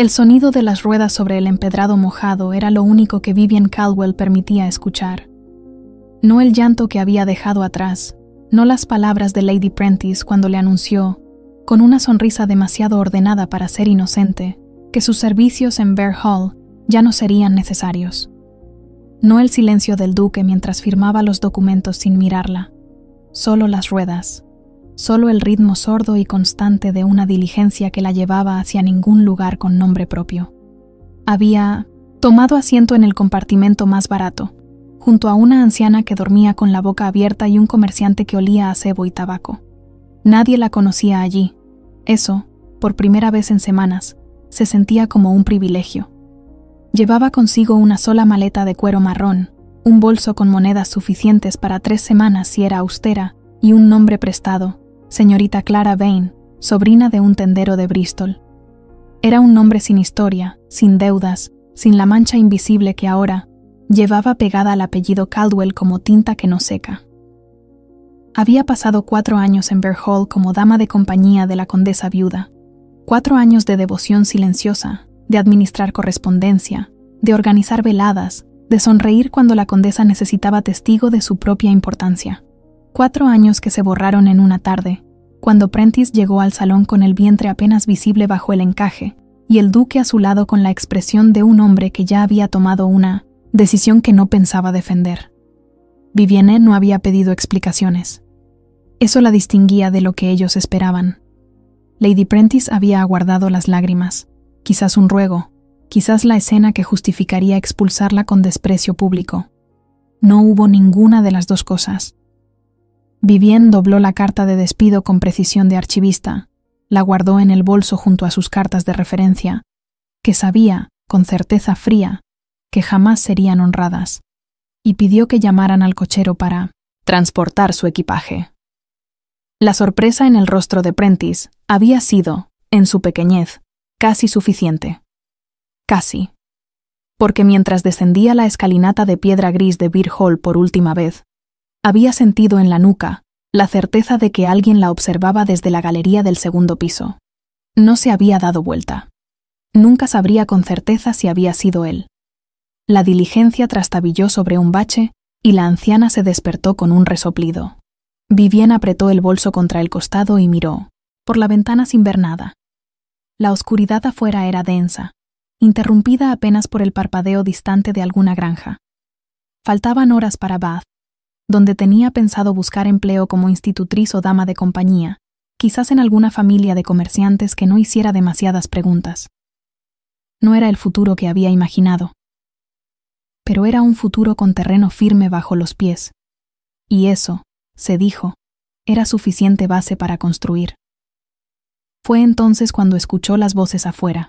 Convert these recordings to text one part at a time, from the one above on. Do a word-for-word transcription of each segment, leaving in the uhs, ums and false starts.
El sonido de las ruedas sobre el empedrado mojado era lo único que Vivian Caldwell permitía escuchar. No el llanto que había dejado atrás, no las palabras de Lady Prentice cuando le anunció, con una sonrisa demasiado ordenada para ser inocente, que sus servicios en Bear Hall ya no serían necesarios. No el silencio del duque mientras firmaba los documentos sin mirarla. Solo las ruedas. Solo el ritmo sordo y constante de una diligencia que la llevaba hacia ningún lugar con nombre propio. Había tomado asiento en el compartimento más barato, junto a una anciana que dormía con la boca abierta y un comerciante que olía a cebo y tabaco. Nadie la conocía allí. Eso, por primera vez en semanas, se sentía como un privilegio. Llevaba consigo una sola maleta de cuero marrón, un bolso con monedas suficientes para tres semanas si era austera, y un nombre prestado, señorita Clara Vane, sobrina de un tendero de Bristol. Era un nombre sin historia, sin deudas, sin la mancha invisible que ahora llevaba pegada al apellido Caldwell como tinta que no seca. Había pasado cuatro años en Bear Hall como dama de compañía de la condesa viuda. Cuatro años de devoción silenciosa, de administrar correspondencia, de organizar veladas, de sonreír cuando la condesa necesitaba testigo de su propia importancia. Cuatro años que se borraron en una tarde, cuando Prentice llegó al salón con el vientre apenas visible bajo el encaje, y el duque a su lado con la expresión de un hombre que ya había tomado una decisión que no pensaba defender. Vivienne no había pedido explicaciones. Eso la distinguía de lo que ellos esperaban. Lady Prentice había aguardado las lágrimas, quizás un ruego, quizás la escena que justificaría expulsarla con desprecio público. No hubo ninguna de las dos cosas. Vivienne dobló la carta de despido con precisión de archivista, la guardó en el bolso junto a sus cartas de referencia, que sabía, con certeza fría, que jamás serían honradas, y pidió que llamaran al cochero para transportar su equipaje. La sorpresa en el rostro de Prentice había sido, en su pequeñez, casi suficiente. Casi. Porque mientras descendía la escalinata de piedra gris de Bear Hall por última vez, había sentido en la nuca la certeza de que alguien la observaba desde la galería del segundo piso. No se había dado vuelta. Nunca sabría con certeza si había sido él. La diligencia trastabilló sobre un bache y la anciana se despertó con un resoplido. Vivienne apretó el bolso contra el costado y miró, por la ventana sin ver nada. La oscuridad afuera era densa, interrumpida apenas por el parpadeo distante de alguna granja. Faltaban horas para Bath, donde tenía pensado buscar empleo como institutriz o dama de compañía, quizás en alguna familia de comerciantes que no hiciera demasiadas preguntas. No era el futuro que había imaginado. Pero era un futuro con terreno firme bajo los pies. Y eso, se dijo, era suficiente base para construir. Fue entonces cuando escuchó las voces afuera.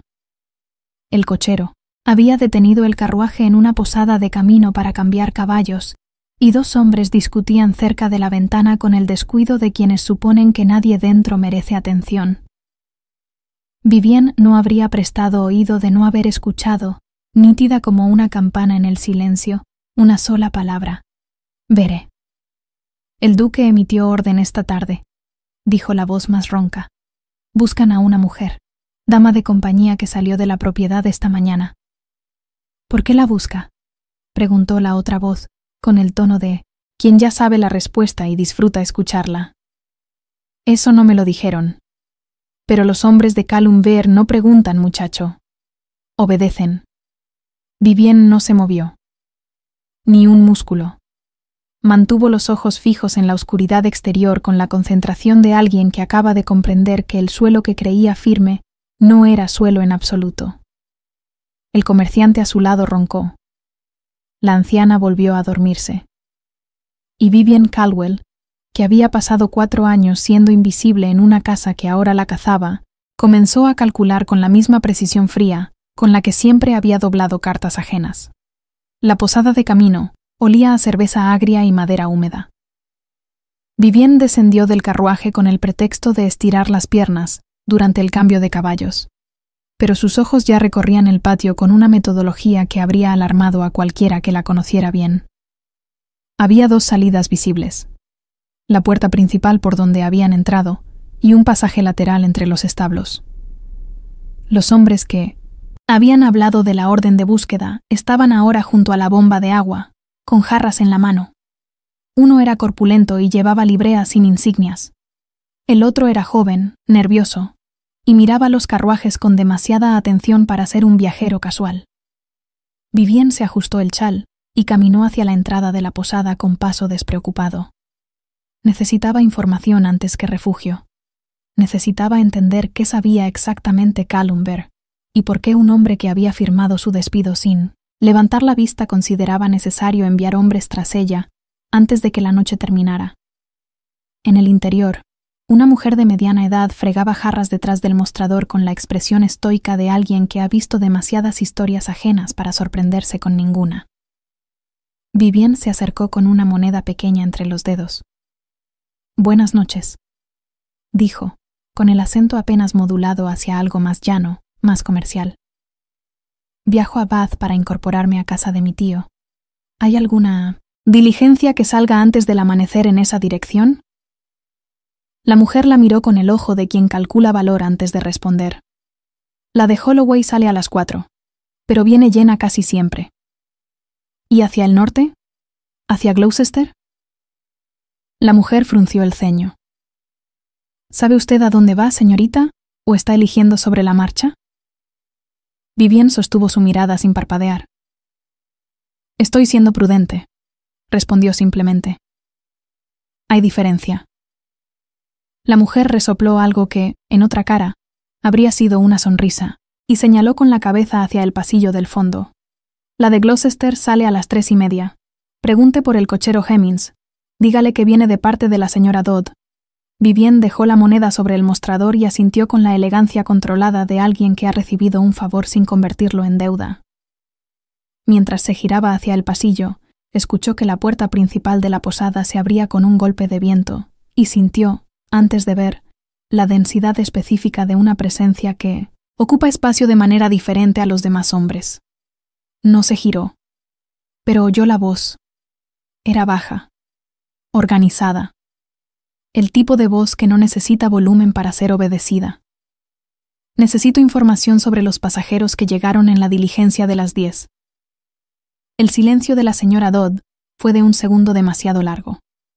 El cochero había detenido el carruaje en una posada de camino para cambiar caballos, y dos hombres discutían cerca de la ventana con el descuido de quienes suponen que nadie dentro merece atención. Vivienne no habría prestado oído de no haber escuchado, nítida como una campana en el silencio, una sola palabra: veré. El duque emitió orden esta tarde, dijo la voz más ronca. Buscan a una mujer, dama de compañía que salió de la propiedad esta mañana. ¿Por qué la busca?, preguntó la otra voz, con el tono de quien ya sabe la respuesta y disfruta escucharla. Eso no me lo dijeron. Pero los hombres de Callum Bear no preguntan, muchacho. Obedecen. Vivienne no se movió. Ni un músculo. Mantuvo los ojos fijos en la oscuridad exterior con la concentración de alguien que acaba de comprender que el suelo que creía firme no era suelo en absoluto. El comerciante a su lado roncó. La anciana volvió a dormirse. Y Vivian Caldwell, que había pasado cuatro años siendo invisible en una casa que ahora la cazaba, comenzó a calcular con la misma precisión fría con la que siempre había doblado cartas ajenas. La posada de camino olía a cerveza agria y madera húmeda. Vivienne descendió del carruaje con el pretexto de estirar las piernas durante el cambio de caballos, pero sus ojos ya recorrían el patio con una metodología que habría alarmado a cualquiera que la conociera bien. Había dos salidas visibles: la puerta principal por donde habían entrado y un pasaje lateral entre los establos. Los hombres que, Habían hablado de la orden de búsqueda, estaban ahora junto a la bomba de agua, con jarras en la mano. Uno era corpulento y llevaba librea sin insignias. El otro era joven, nervioso, y miraba los carruajes con demasiada atención para ser un viajero casual. Vivien se ajustó el chal y caminó hacia la entrada de la posada con paso despreocupado. Necesitaba información antes que refugio. Necesitaba entender qué sabía exactamente Callum Bere y por qué un hombre que había firmado su despido sin levantar la vista consideraba necesario enviar hombres tras ella antes de que la noche terminara. En el interior, una mujer de mediana edad fregaba jarras detrás del mostrador con la expresión estoica de alguien que ha visto demasiadas historias ajenas para sorprenderse con ninguna. Vivien se acercó con una moneda pequeña entre los dedos. «Buenas noches», dijo, con el acento apenas modulado hacia algo más llano, más comercial. «Viajo a Bath para incorporarme a casa de mi tío. ¿Hay alguna diligencia que salga antes del amanecer en esa dirección?» La mujer la miró con el ojo de quien calcula valor antes de responder. «La de Holloway sale a las cuatro, pero viene llena casi siempre». «¿Y hacia el norte? ¿Hacia Gloucester?» La mujer frunció el ceño. «¿Sabe usted a dónde va, señorita, o está eligiendo sobre la marcha?» Vivien sostuvo su mirada sin parpadear. «Estoy siendo prudente», respondió simplemente. «Hay diferencia». La mujer resopló algo que, en otra cara, habría sido una sonrisa, y señaló con la cabeza hacia el pasillo del fondo. «La de Gloucester sale a las tres y media. Pregunte por el cochero Hemmings. Dígale que viene de parte de la señora Dodd». Vivien dejó la moneda sobre el mostrador y asintió con la elegancia controlada de alguien que ha recibido un favor sin convertirlo en deuda. Mientras se giraba hacia el pasillo, escuchó que la puerta principal de la posada se abría con un golpe de viento, y sintió, antes de ver, la densidad específica de una presencia que ocupa espacio de manera diferente a los demás hombres. No se giró, pero oyó la voz. Era baja, organizada. El tipo de voz que no necesita volumen para ser obedecida. «Necesito información sobre los pasajeros que llegaron en la diligencia de las diez». El silencio de la señora Dodd fue de un segundo demasiado largo.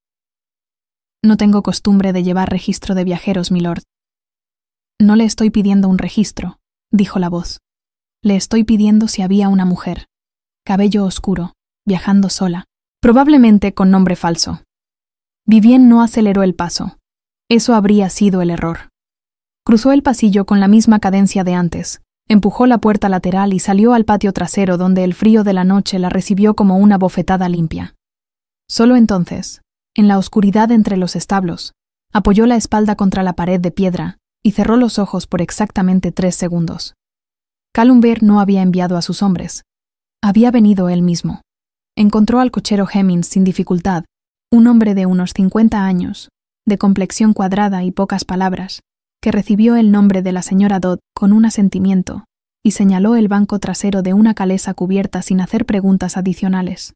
«No tengo costumbre de llevar registro de viajeros, milord». «No le estoy pidiendo un registro», dijo la voz. «Le estoy pidiendo si había una mujer, cabello oscuro, viajando sola, probablemente con nombre falso». Vivien no aceleró el paso. Eso habría sido el error. Cruzó el pasillo con la misma cadencia de antes, empujó la puerta lateral y salió al patio trasero donde el frío de la noche la recibió como una bofetada limpia. Solo entonces, en la oscuridad entre los establos, apoyó la espalda contra la pared de piedra y cerró los ojos por exactamente tres segundos. Callum Bere no había enviado a sus hombres. Había venido él mismo. Encontró al cochero Hemmings sin dificultad, un hombre de unos cincuenta años, de complexión cuadrada y pocas palabras, que recibió el nombre de la señora Dodd con un asentimiento y señaló el banco trasero de una calesa cubierta sin hacer preguntas adicionales.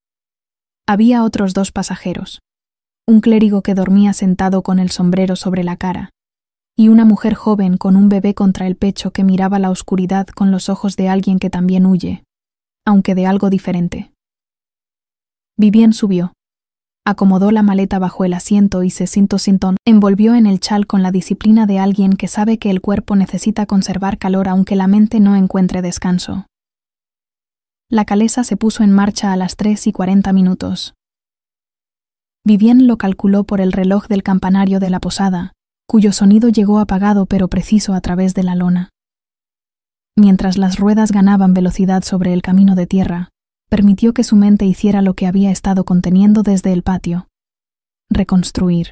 Había otros dos pasajeros, un clérigo que dormía sentado con el sombrero sobre la cara, y una mujer joven con un bebé contra el pecho que miraba la oscuridad con los ojos de alguien que también huye, aunque de algo diferente. Vivien subió. Acomodó la maleta bajo el asiento y se sentó sintón, envolvió en el chal con la disciplina de alguien que sabe que el cuerpo necesita conservar calor aunque la mente no encuentre descanso. La calesa se puso en marcha a las tres y cuarenta minutos. Vivien lo calculó por el reloj del campanario de la posada, cuyo sonido llegó apagado pero preciso a través de la lona. Mientras las ruedas ganaban velocidad sobre el camino de tierra, permitió que su mente hiciera lo que había estado conteniendo desde el patio. Reconstruir.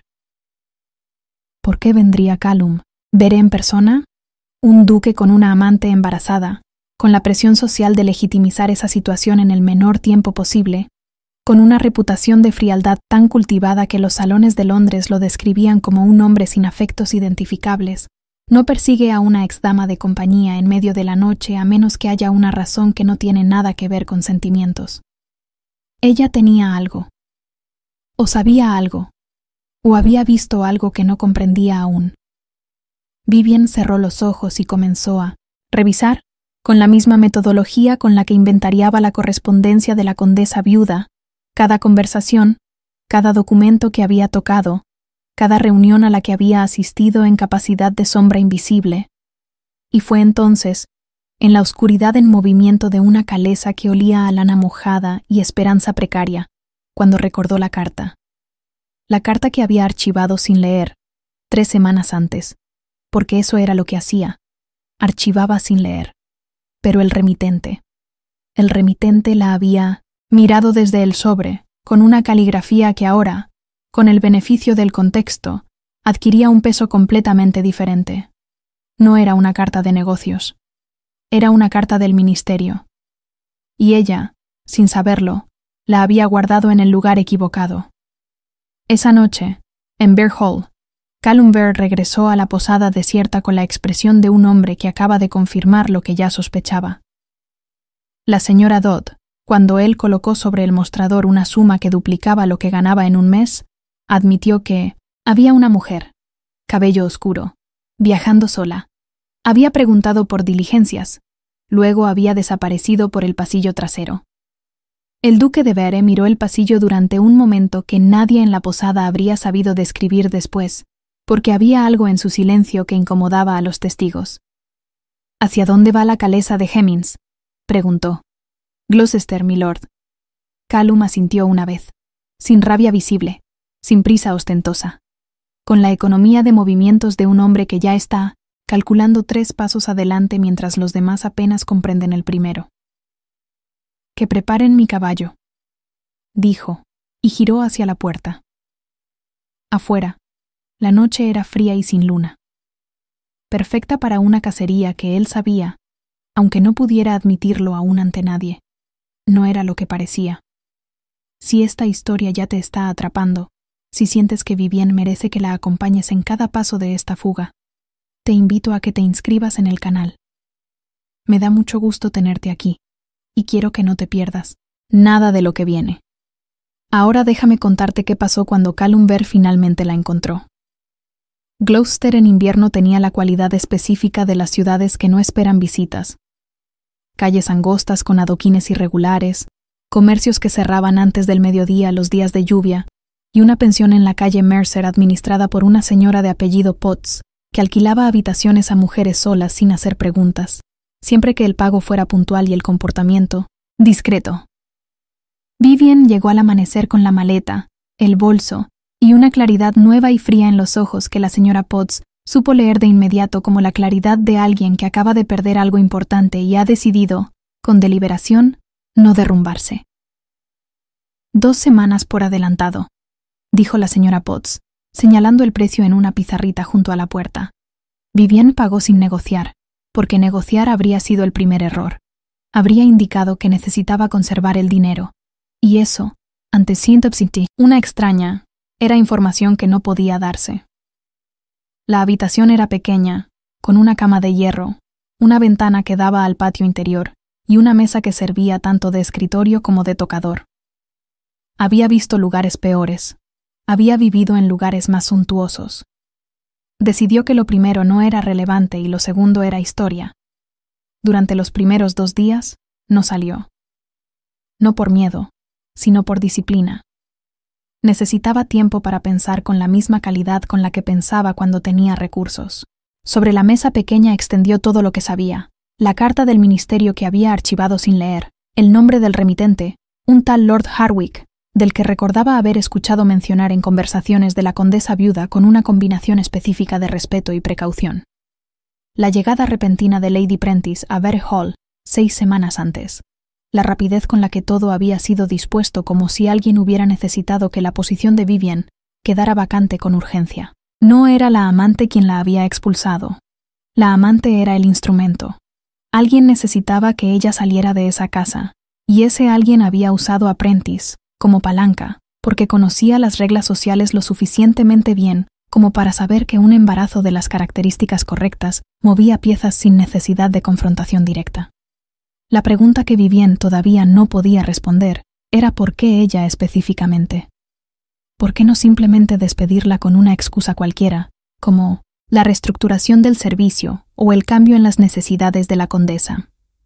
¿Por qué vendría Callum? ¿Veré en persona? Un duque con una amante embarazada, con la presión social de legitimizar esa situación en el menor tiempo posible, con una reputación de frialdad tan cultivada que los salones de Londres lo describían como un hombre sin afectos identificables. No persigue a una exdama de compañía en medio de la noche a menos que haya una razón que no tiene nada que ver con sentimientos. Ella tenía algo. O sabía algo. O había visto algo que no comprendía aún. Vivien cerró los ojos y comenzó a revisar con la misma metodología con la que inventariaba la correspondencia de la condesa viuda, cada conversación, cada documento que había tocado, cada reunión a la que había asistido en capacidad de sombra invisible. Y fue entonces, en la oscuridad en movimiento de una caleza que olía a lana mojada y esperanza precaria, cuando recordó la carta. La carta que había archivado sin leer, tres semanas antes, porque eso era lo que hacía, archivaba sin leer. Pero el remitente, el remitente la había mirado desde el sobre, con una caligrafía que ahora, con el beneficio del contexto, adquiría un peso completamente diferente. No era una carta de negocios, era una carta del ministerio. Y ella, sin saberlo, la había guardado en el lugar equivocado. Esa noche, en Bear Hall, Callum Bear regresó a la posada desierta con la expresión de un hombre que acaba de confirmar lo que ya sospechaba. La señora Dodd, cuando él colocó sobre el mostrador una suma que duplicaba lo que ganaba en un mes, admitió que había una mujer, cabello oscuro, viajando sola. Había preguntado por diligencias, luego había desaparecido por el pasillo trasero. El duque de Vere miró el pasillo durante un momento que nadie en la posada habría sabido describir después, porque había algo en su silencio que incomodaba a los testigos. ¿Hacia dónde va la calesa de Hemmings?, preguntó. Gloucester, milord. Callum asintió una vez, sin rabia visible, sin prisa ostentosa, con la economía de movimientos de un hombre que ya está calculando tres pasos adelante mientras los demás apenas comprenden el primero. Que preparen mi caballo, dijo, y giró hacia la puerta. Afuera, la noche era fría y sin luna. Perfecta para una cacería que él sabía, aunque no pudiera admitirlo aún ante nadie. No era lo que parecía. Si esta historia ya te está atrapando, si sientes que Vivien merece que la acompañes en cada paso de esta fuga, te invito a que te inscribas en el canal. Me da mucho gusto tenerte aquí, y quiero que no te pierdas nada de lo que viene. Ahora déjame contarte qué pasó cuando Callum Bear finalmente la encontró. Gloucester en invierno tenía la cualidad específica de las ciudades que no esperan visitas. Calles angostas con adoquines irregulares, comercios que cerraban antes del mediodía los días de lluvia, y una pensión en la calle Mercer administrada por una señora de apellido Potts, que alquilaba habitaciones a mujeres solas sin hacer preguntas, siempre que el pago fuera puntual y el comportamiento discreto. Vivien llegó al amanecer con la maleta, el bolso y una claridad nueva y fría en los ojos que la señora Potts supo leer de inmediato como la claridad de alguien que acaba de perder algo importante y ha decidido, con deliberación, no derrumbarse. Dos semanas por adelantado, dijo la señora Potts, señalando el precio en una pizarrita junto a la puerta. Vivien pagó sin negociar, porque negociar habría sido el primer error. Habría indicado que necesitaba conservar el dinero, y eso, ante Saint-Obstinti, una extraña, era información que no podía darse. La habitación era pequeña, con una cama de hierro, una ventana que daba al patio interior y una mesa que servía tanto de escritorio como de tocador. Había visto lugares peores, había vivido en lugares más suntuosos. Decidió que lo primero no era relevante y lo segundo era historia. Durante los primeros dos días, no salió. No por miedo, sino por disciplina. Necesitaba tiempo para pensar con la misma calidad con la que pensaba cuando tenía recursos. Sobre la mesa pequeña extendió todo lo que sabía, la carta del ministerio que había archivado sin leer, el nombre del remitente, un tal Lord Harwick, del que recordaba haber escuchado mencionar en conversaciones de la condesa viuda con una combinación específica de respeto y precaución. La llegada repentina de Lady Prentice a Vere Hall seis semanas antes. La rapidez con la que todo había sido dispuesto como si alguien hubiera necesitado que la posición de Vivien quedara vacante con urgencia. No era la amante quien la había expulsado. La amante era el instrumento. Alguien necesitaba que ella saliera de esa casa, y ese alguien había usado a Prentice como palanca, porque conocía las reglas sociales lo suficientemente bien como para saber que un embarazo de las características correctas movía piezas sin necesidad de confrontación directa. La pregunta que Vivien todavía no podía responder era por qué ella específicamente. ¿Por qué no simplemente despedirla con una excusa cualquiera, como la reestructuración del servicio o el cambio en las necesidades de la condesa?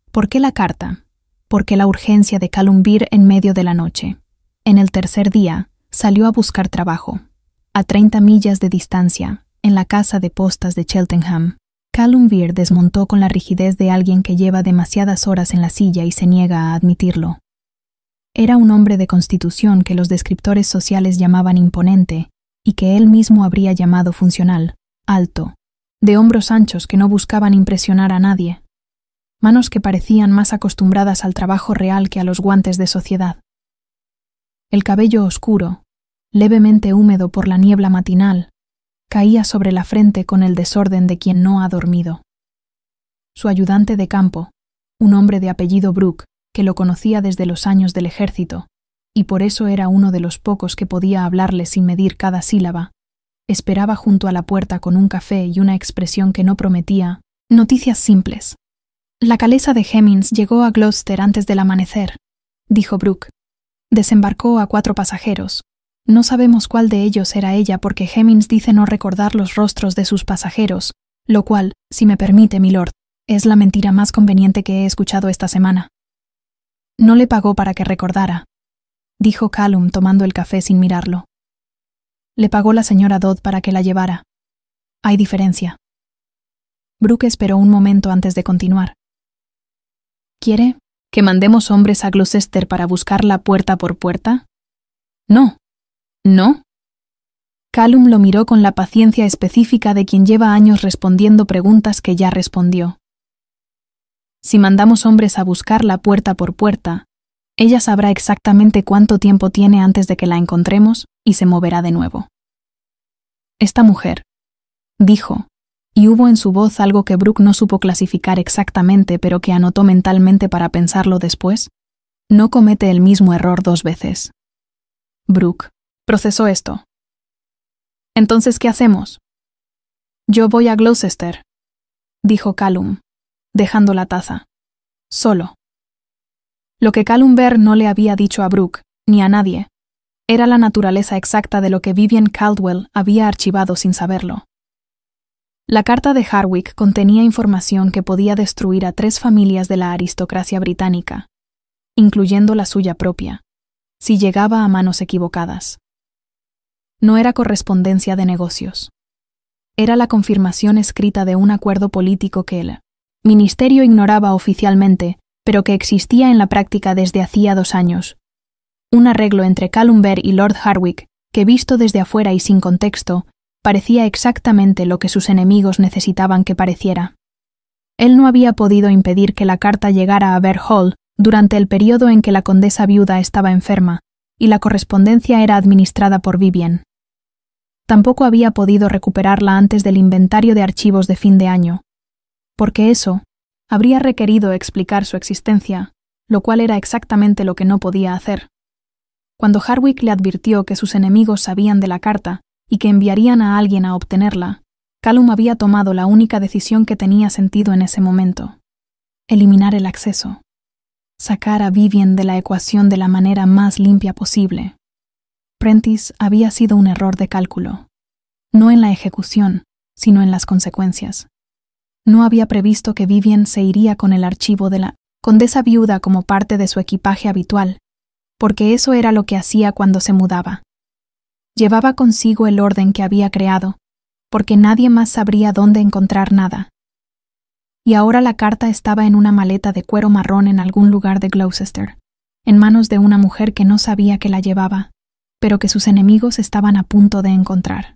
¿Por qué la carta? Porque la urgencia de Callum Beer en medio de la noche. En el tercer día, salió a buscar trabajo. A treinta millas de distancia, en la casa de postas de Cheltenham, Callum Beer desmontó con la rigidez de alguien que lleva demasiadas horas en la silla y se niega a admitirlo. Era un hombre de constitución que los descriptores sociales llamaban imponente y que él mismo habría llamado funcional, alto, de hombros anchos que no buscaban impresionar a nadie, manos que parecían más acostumbradas al trabajo real que a los guantes de sociedad. El cabello oscuro, levemente húmedo por la niebla matinal, caía sobre la frente con el desorden de quien no ha dormido. Su ayudante de campo, un hombre de apellido Brooke, que lo conocía desde los años del ejército, y por eso era uno de los pocos que podía hablarle sin medir cada sílaba, esperaba junto a la puerta con un café y una expresión que no prometía noticias simples. La calesa de Hemmings llegó a Gloucester antes del amanecer, dijo Brooke. Desembarcó a cuatro pasajeros. No sabemos cuál de ellos era ella porque Hemmings dice no recordar los rostros de sus pasajeros, lo cual, si me permite, milord, es la mentira más conveniente que he escuchado esta semana. No le pagó para que recordara, dijo Callum tomando el café sin mirarlo. Le pagó la señora Dodd para que la llevara. Hay diferencia. Brooke esperó un momento antes de continuar. ¿Quiere que mandemos hombres a Gloucester para buscarla puerta por puerta? No. ¿No? Callum lo miró con la paciencia específica de quien lleva años respondiendo preguntas que ya respondió. Si mandamos hombres a buscarla puerta por puerta, ella sabrá exactamente cuánto tiempo tiene antes de que la encontremos y se moverá de nuevo. Esta mujer, dijo, y hubo en su voz algo que Brooke no supo clasificar exactamente pero que anotó mentalmente para pensarlo después, no comete el mismo error dos veces. Brooke procesó esto. ¿Entonces qué hacemos? Yo voy a Gloucester, dijo Callum, dejando la taza. Solo. Lo que Callum Beer no le había dicho a Brooke, ni a nadie, era la naturaleza exacta de lo que Vivian Caldwell había archivado sin saberlo. La carta de Harwick contenía información que podía destruir a tres familias de la aristocracia británica, incluyendo la suya propia, si llegaba a manos equivocadas. No era correspondencia de negocios. Era la confirmación escrita de un acuerdo político que el ministerio ignoraba oficialmente, pero que existía en la práctica desde hacía dos años. Un arreglo entre Callum Beer y Lord Harwick, que visto desde afuera y sin contexto, parecía exactamente lo que sus enemigos necesitaban que pareciera. Él no había podido impedir que la carta llegara a Bear Hall durante el periodo en que la condesa viuda estaba enferma, y la correspondencia era administrada por Vivian. Tampoco había podido recuperarla antes del inventario de archivos de fin de año, porque eso habría requerido explicar su existencia, lo cual era exactamente lo que no podía hacer. Cuando Harwick le advirtió que sus enemigos sabían de la carta y que enviarían a alguien a obtenerla, Callum había tomado la única decisión que tenía sentido en ese momento: eliminar el acceso. Sacar a Vivian de la ecuación de la manera más limpia posible. Prentice había sido un error de cálculo, no en la ejecución, sino en las consecuencias. No había previsto que Vivian se iría con el archivo de la condesa viuda como parte de su equipaje habitual, porque eso era lo que hacía cuando se mudaba. Llevaba consigo el orden que había creado, porque nadie más sabría dónde encontrar nada. Y ahora la carta estaba en una maleta de cuero marrón en algún lugar de Gloucester, en manos de una mujer que no sabía que la llevaba, pero que sus enemigos estaban a punto de encontrar.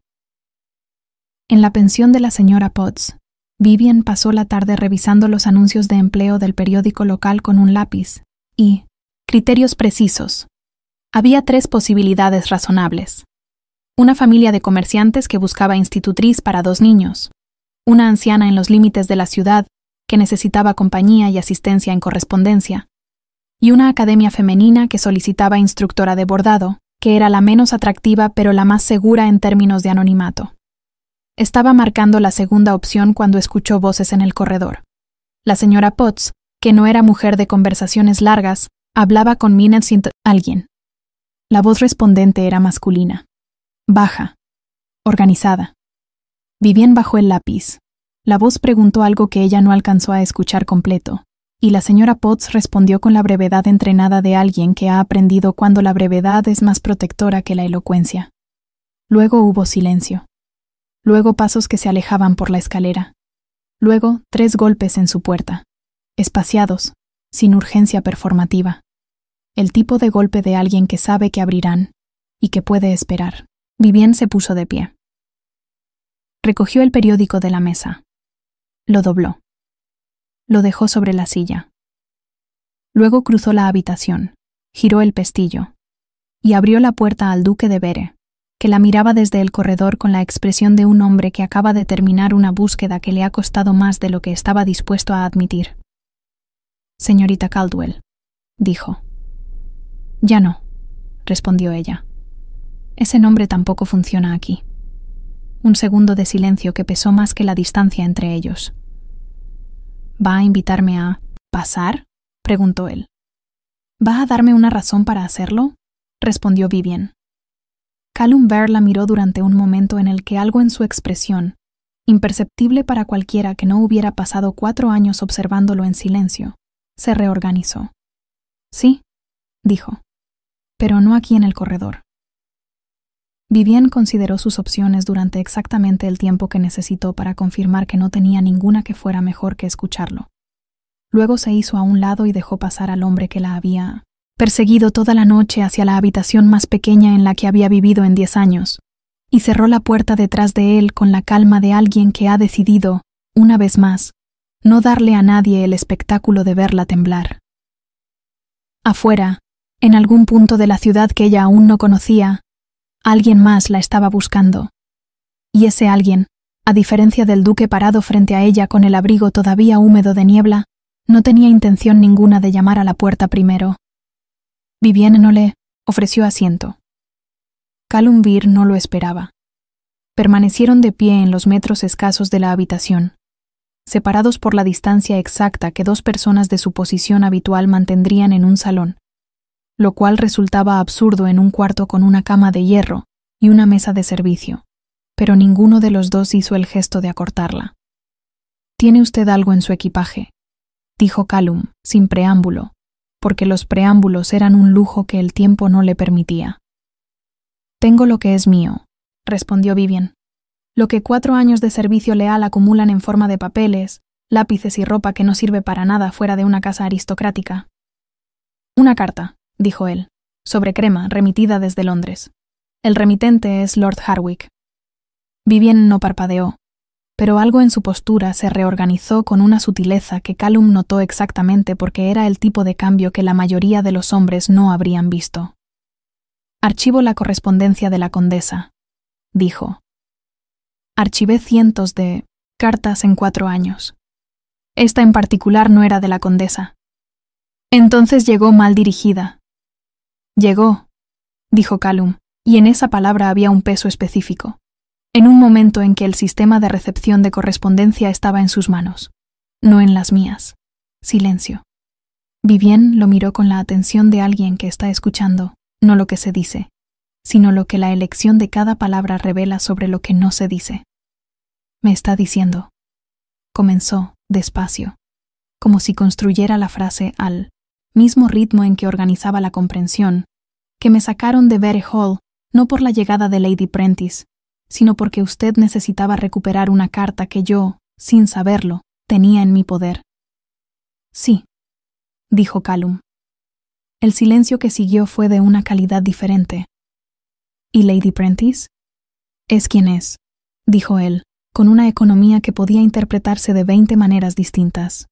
En la pensión de la señora Potts, Vivian pasó la tarde revisando los anuncios de empleo del periódico local con un lápiz y criterios precisos. Había tres posibilidades razonables. Una familia de comerciantes que buscaba institutriz para dos niños, una anciana en los límites de la ciudad que necesitaba compañía y asistencia en correspondencia, y una academia femenina que solicitaba instructora de bordado, que era la menos atractiva pero la más segura en términos de anonimato. Estaba marcando la segunda opción cuando escuchó voces en el corredor. La señora Potts, que no era mujer de conversaciones largas, hablaba con Minnesint alguien. La voz respondente era masculina, baja, organizada. Vivian bajó el lápiz. La voz preguntó algo que ella no alcanzó a escuchar completo, Y la señora Potts respondió con la brevedad entrenada de alguien que ha aprendido cuando la brevedad es más protectora que la elocuencia. Luego hubo silencio. Luego pasos que se alejaban por la escalera. Luego tres golpes en su puerta, espaciados, sin urgencia performativa. El tipo de golpe de alguien que sabe que abrirán y que puede esperar. Vivienne se puso de pie. Recogió el periódico de la mesa. Lo dobló. Lo dejó sobre la silla. Luego cruzó la habitación, giró el pestillo y abrió la puerta al duque de Bere, que la miraba desde el corredor con la expresión de un hombre que acaba de terminar una búsqueda que le ha costado más de lo que estaba dispuesto a admitir. «Señorita Caldwell», dijo. «Ya no», respondió ella. «Ese nombre tampoco funciona aquí». Un segundo de silencio que pesó más que la distancia entre ellos. «¿Va a invitarme a pasar?», preguntó él. «¿Va a darme una razón para hacerlo?», respondió Vivienne. Callum Bere la miró durante un momento en el que algo en su expresión, imperceptible para cualquiera que no hubiera pasado cuatro años observándolo en silencio, se reorganizó. «Sí», dijo, «pero no aquí en el corredor». Vivienne consideró sus opciones durante exactamente el tiempo que necesitó para confirmar que no tenía ninguna que fuera mejor que escucharlo. Luego se hizo a un lado y dejó pasar al hombre que la había perseguido toda la noche hacia la habitación más pequeña en la que había vivido en diez años, y cerró la puerta detrás de él con la calma de alguien que ha decidido, una vez más, no darle a nadie el espectáculo de verla temblar. Afuera, en algún punto de la ciudad que ella aún no conocía, alguien más la estaba buscando. Y ese alguien, a diferencia del duque parado frente a ella con el abrigo todavía húmedo de niebla, no tenía intención ninguna de llamar a la puerta primero. Vivienne no le ofreció asiento. Callum Bere no lo esperaba. Permanecieron de pie en los metros escasos de la habitación, separados por la distancia exacta que dos personas de su posición habitual mantendrían en un salón, lo cual resultaba absurdo en un cuarto con una cama de hierro y una mesa de servicio, pero ninguno de los dos hizo el gesto de acortarla. «¿Tiene usted algo en su equipaje?», dijo Callum, sin preámbulo, porque los preámbulos eran un lujo que el tiempo no le permitía. «Tengo lo que es mío», respondió Vivienne. «Lo que cuatro años de servicio leal acumulan en forma de papeles, lápices y ropa que no sirve para nada fuera de una casa aristocrática». «Una carta», dijo él, sobre crema, remitida desde Londres. «El remitente es Lord Hardwicke». Vivienne no parpadeó, pero algo en su postura se reorganizó con una sutileza que Callum notó exactamente porque era el tipo de cambio que la mayoría de los hombres no habrían visto. «Archivo la correspondencia de la condesa», dijo. «Archivé cientos de cartas en cuatro años. Esta en particular no era de la condesa. Entonces llegó mal dirigida». «Llegó», dijo Callum, y en esa palabra había un peso específico, en un momento en que el sistema de recepción de correspondencia estaba en sus manos, no en las mías. Silencio. Vivienne lo miró con la atención de alguien que está escuchando, no lo que se dice, sino lo que la elección de cada palabra revela sobre lo que no se dice. «Me está diciendo», comenzó, despacio, como si construyera la frase al mismo ritmo en que organizaba la comprensión, «que me sacaron de Bere Hall no por la llegada de Lady Prentice, sino porque usted necesitaba recuperar una carta que yo, sin saberlo, tenía en mi poder». «Sí», dijo Callum. El silencio que siguió fue de una calidad diferente. «¿Y Lady Prentice?» «Es quien es», dijo él, con una economía que podía interpretarse de veinte maneras distintas.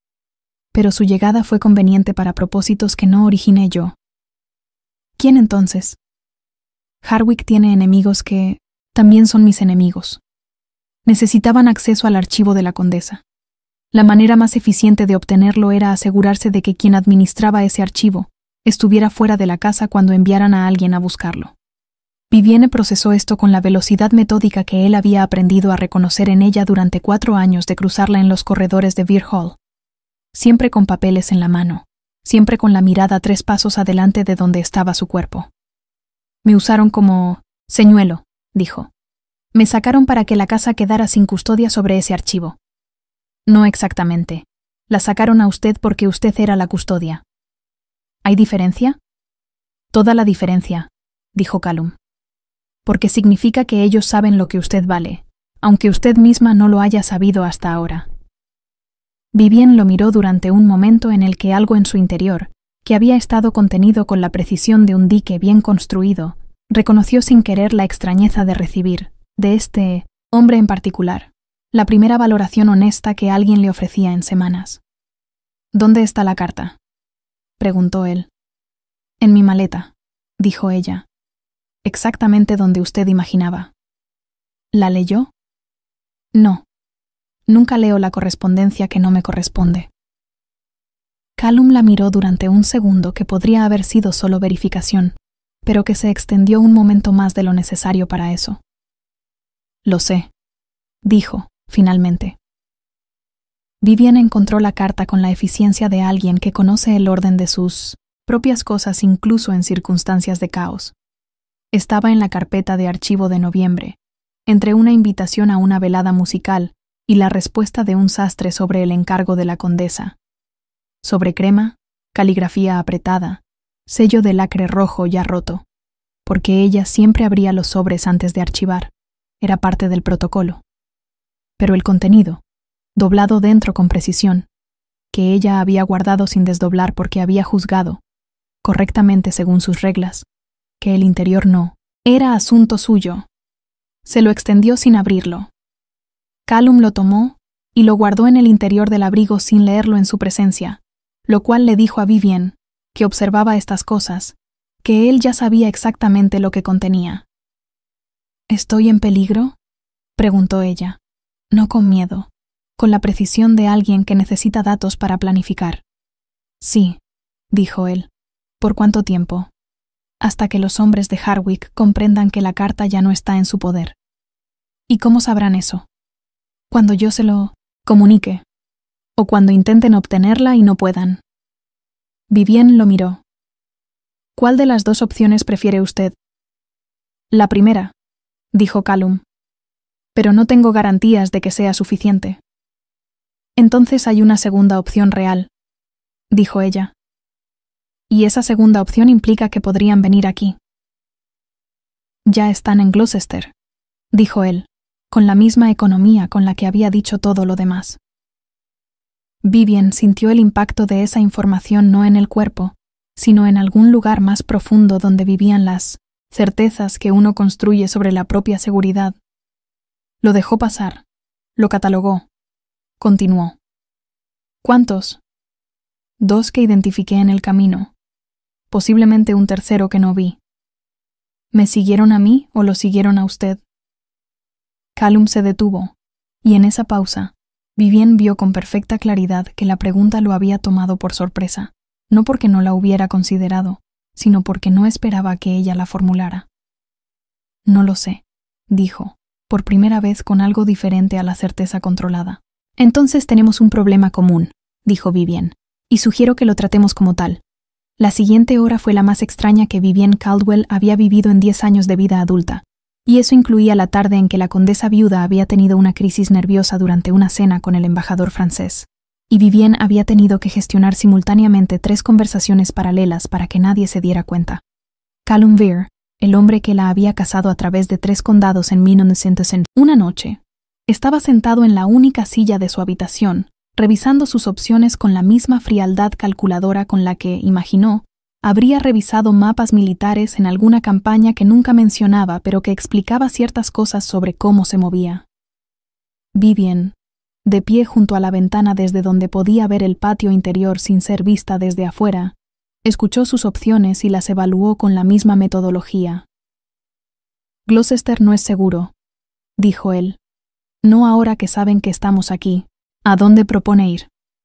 «Pero su llegada fue conveniente para propósitos que no originé yo». «¿Quién entonces?» «Hardwicke tiene enemigos que también son mis enemigos. Necesitaban acceso al archivo de la condesa. La manera más eficiente de obtenerlo era asegurarse de que quien administraba ese archivo estuviera fuera de la casa cuando enviaran a alguien a buscarlo. Vivienne procesó esto con la velocidad metódica que él había aprendido a reconocer en ella durante cuatro años de cruzarla en los corredores de Bere Hall. Siempre con papeles en la mano, siempre con la mirada tres pasos adelante de donde estaba su cuerpo. «Me usaron como señuelo», dijo. «Me sacaron para que la casa quedara sin custodia sobre ese archivo». «No exactamente», La sacaron a usted porque usted era la custodia. ¿Hay diferencia? Toda la diferencia, dijo Callum. Porque significa que ellos saben lo que usted vale, aunque usted misma no lo haya sabido hasta ahora. Vivien lo miró durante un momento en el que algo en su interior, que había estado contenido con la precisión de un dique bien construido, reconoció sin querer la extrañeza de recibir, de este hombre en particular, la primera valoración honesta que alguien le ofrecía en semanas. ¿Dónde está la carta?, preguntó él. En mi maleta, dijo ella. Exactamente donde usted imaginaba. ¿La leyó? No. Nunca leo la correspondencia que no me corresponde. Callum la miró durante un segundo que podría haber sido solo verificación, pero que se extendió un momento más de lo necesario para eso. Lo sé, dijo, finalmente. Vivien encontró la carta con la eficiencia de alguien que conoce el orden de sus propias cosas incluso en circunstancias de caos. Estaba en la carpeta de archivo de noviembre, entre una invitación a una velada musical y la respuesta de un sastre sobre el encargo de la condesa. Sobre crema, caligrafía apretada, sello de lacre rojo ya roto, porque ella siempre abría los sobres antes de archivar. Era parte del protocolo. Pero el contenido, doblado dentro con precisión, que ella había guardado sin desdoblar porque había juzgado, correctamente según sus reglas, que el interior no era asunto suyo. Se lo extendió sin abrirlo. Callum lo tomó y lo guardó en el interior del abrigo sin leerlo en su presencia, lo cual le dijo a Vivien, que observaba estas cosas, que él ya sabía exactamente lo que contenía. ¿Estoy en peligro?, preguntó ella, no con miedo, con la precisión de alguien que necesita datos para planificar. Sí, dijo él. ¿Por cuánto tiempo? Hasta que los hombres de Hardwicke comprendan que la carta ya no está en su poder. ¿Y cómo sabrán eso? Cuando yo se lo comunique, o cuando intenten obtenerla y no puedan. Vivien lo miró. ¿Cuál de las dos opciones prefiere usted? La primera, dijo Callum. Pero no tengo garantías de que sea suficiente. Entonces hay una segunda opción real, dijo ella. Y esa segunda opción implica que podrían venir aquí. Ya están en Gloucester, dijo él, con la misma economía con la que había dicho todo lo demás. Vivien sintió el impacto de esa información no en el cuerpo, sino en algún lugar más profundo donde vivían las certezas que uno construye sobre la propia seguridad. Lo dejó pasar, lo catalogó, continuó. ¿Cuántos? Dos que identifiqué en el camino, posiblemente un tercero que no vi. ¿Me siguieron a mí o lo siguieron a usted? Callum se detuvo, y en esa pausa, Vivien vio con perfecta claridad que la pregunta lo había tomado por sorpresa, no porque no la hubiera considerado, sino porque no esperaba que ella la formulara. No lo sé, dijo, por primera vez con algo diferente a la certeza controlada. Entonces tenemos un problema común, dijo Vivien, y sugiero que lo tratemos como tal. La siguiente hora fue la más extraña que Vivien Caldwell había vivido en diez años de vida adulta, y eso incluía la tarde en que la condesa viuda había tenido una crisis nerviosa durante una cena con el embajador francés, y Vivien había tenido que gestionar simultáneamente tres conversaciones paralelas para que nadie se diera cuenta. Callum Vere, el hombre que la había casado a través de tres condados en mil novecientos en una noche, estaba sentado en la única silla de su habitación, revisando sus opciones con la misma frialdad calculadora con la que, imaginó, habría revisado mapas militares en alguna campaña que nunca mencionaba pero que explicaba ciertas cosas sobre cómo se movía. Vivien, de pie junto a la ventana desde donde podía ver el patio interior sin ser vista desde afuera, escuchó sus opciones y las evaluó con la misma metodología. Gloucester no es seguro, dijo él. No ahora que saben que estamos aquí. ¿A dónde propone ir?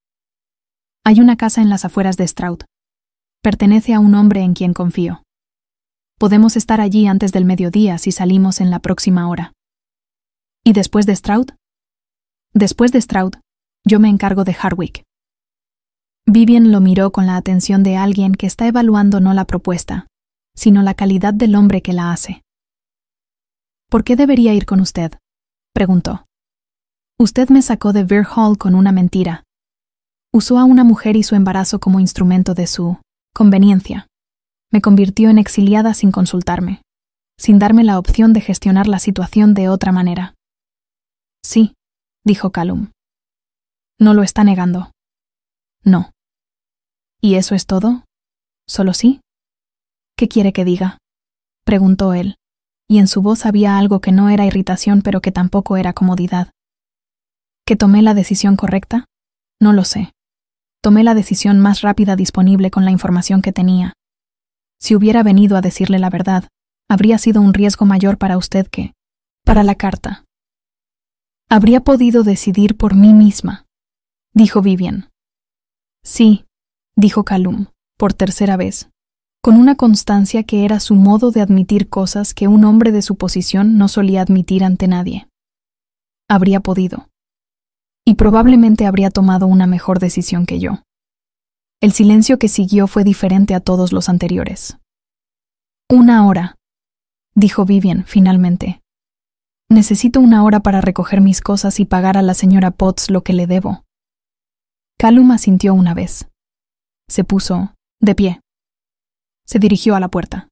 Hay una casa en las afueras de Stroud. Pertenece a un hombre en quien confío. Podemos estar allí antes del mediodía si salimos en la próxima hora. ¿Y después de Stroud? Después de Stroud, yo me encargo de Hardwicke. Vivien lo miró con la atención de alguien que está evaluando no la propuesta, sino la calidad del hombre que la hace. ¿Por qué debería ir con usted?, preguntó. Usted me sacó de Vere Hall con una mentira. Usó a una mujer y su embarazo como instrumento de su conveniencia. Me convirtió en exiliada sin consultarme, sin darme la opción de gestionar la situación de otra manera. Sí, dijo Callum. No lo está negando. No. ¿Y eso es todo? ¿Solo sí? ¿Qué quiere que diga?, preguntó él, y en su voz había algo que no era irritación pero que tampoco era comodidad. ¿Que tomé la decisión correcta? No lo sé. Tomé la decisión más rápida disponible con la información que tenía. Si hubiera venido a decirle la verdad, habría sido un riesgo mayor para usted que para la carta. Habría podido decidir por mí misma, dijo Vivian. Sí, dijo Callum, por tercera vez, con una constancia que era su modo de admitir cosas que un hombre de su posición no solía admitir ante nadie. Habría podido. Y probablemente habría tomado una mejor decisión que yo. El silencio que siguió fue diferente a todos los anteriores. Una hora, dijo Vivian finalmente. Necesito una hora para recoger mis cosas y pagar a la señora Potts lo que le debo. Callum asintió una vez. Se puso de pie. Se dirigió a la puerta.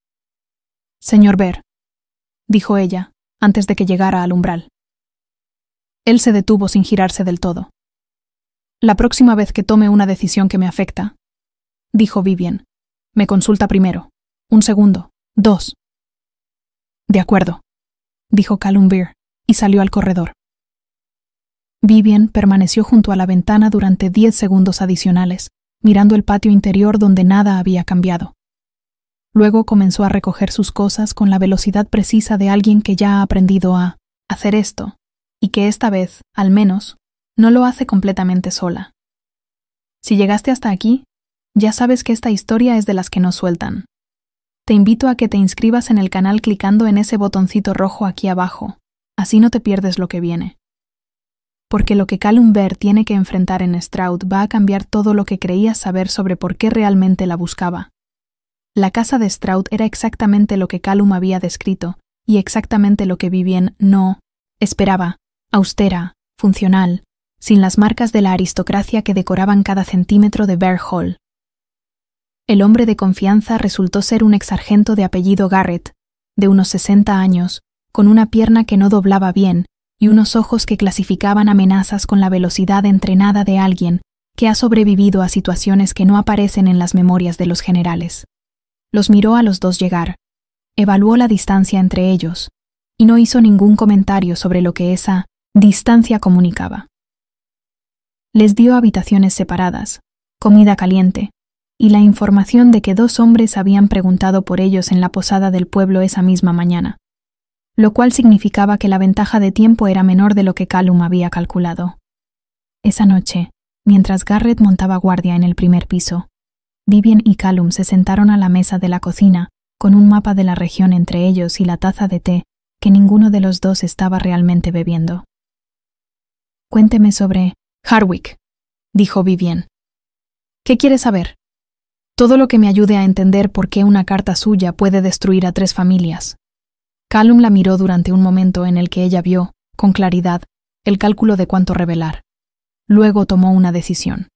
Señor Bear, dijo ella, antes de que llegara al umbral. Él se detuvo sin girarse del todo. La próxima vez que tome una decisión que me afecta, dijo Vivian, me consulta primero. Un segundo. Dos. De acuerdo, dijo Callum Bear, y salió al corredor. Vivian permaneció junto a la ventana durante diez segundos adicionales, mirando el patio interior donde nada había cambiado. Luego comenzó a recoger sus cosas con la velocidad precisa de alguien que ya ha aprendido a hacer esto, y que esta vez, al menos, no lo hace completamente sola. Si llegaste hasta aquí, ya sabes que esta historia es de las que no sueltan. Te invito a que te inscribas en el canal clicando en ese botoncito rojo aquí abajo, así no te pierdes lo que viene. Porque lo que Callum Bear tiene que enfrentar en Stroud va a cambiar todo lo que creías saber sobre por qué realmente la buscaba. La casa de Stroud era exactamente lo que Callum había descrito, y exactamente lo que Vivian no esperaba, austera, funcional, sin las marcas de la aristocracia que decoraban cada centímetro de Bear Hall. El hombre de confianza resultó ser un exsargento de apellido Garrett, de unos sesenta años, con una pierna que no doblaba bien y unos ojos que clasificaban amenazas con la velocidad entrenada de alguien que ha sobrevivido a situaciones que no aparecen en las memorias de los generales. Los miró a los dos llegar, evaluó la distancia entre ellos, y no hizo ningún comentario sobre lo que esa distancia comunicaba. Les dio habitaciones separadas, comida caliente, y la información de que dos hombres habían preguntado por ellos en la posada del pueblo esa misma mañana, lo cual significaba que la ventaja de tiempo era menor de lo que Callum había calculado. Esa noche, mientras Garrett montaba guardia en el primer piso, Vivian y Callum se sentaron a la mesa de la cocina con un mapa de la región entre ellos y la taza de té que ninguno de los dos estaba realmente bebiendo. Cuénteme sobre Hardwick, dijo Vivian. ¿Qué quiere saber? Todo lo que me ayude a entender por qué una carta suya puede destruir a tres familias. Callum la miró durante un momento en el que ella vio, con claridad, el cálculo de cuánto revelar. Luego tomó una decisión.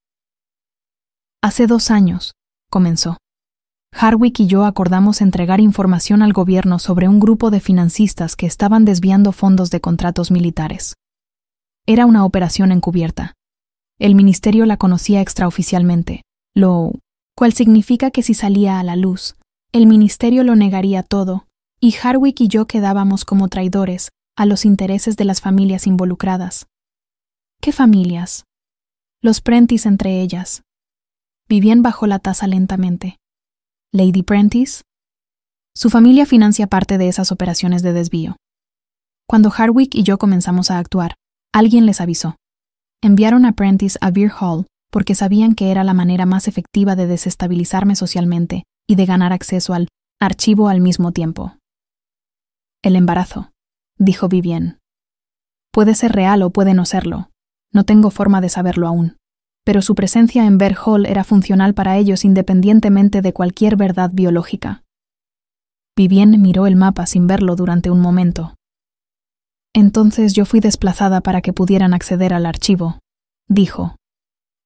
Hace dos años, comenzó. Hardwick y yo acordamos entregar información al gobierno sobre un grupo de financistas que estaban desviando fondos de contratos militares. Era una operación encubierta. El ministerio la conocía extraoficialmente, lo cual significa que si salía a la luz, el ministerio lo negaría todo, y Hardwick y yo quedábamos como traidores a los intereses de las familias involucradas. ¿Qué familias? Los Prentice entre ellas. Vivian bajó la taza lentamente. ¿Lady Prentice? Su familia financia parte de esas operaciones de desvío. Cuando Hardwick y yo comenzamos a actuar, alguien les avisó. Enviaron a Prentice a Beer Hall porque sabían que era la manera más efectiva de desestabilizarme socialmente y de ganar acceso al archivo al mismo tiempo. El embarazo, dijo Vivian. Puede ser real o puede no serlo. No tengo forma de saberlo aún. Pero su presencia en Bear Hall era funcional para ellos independientemente de cualquier verdad biológica. Vivian miró el mapa sin verlo durante un momento. Entonces yo fui desplazada para que pudieran acceder al archivo, dijo.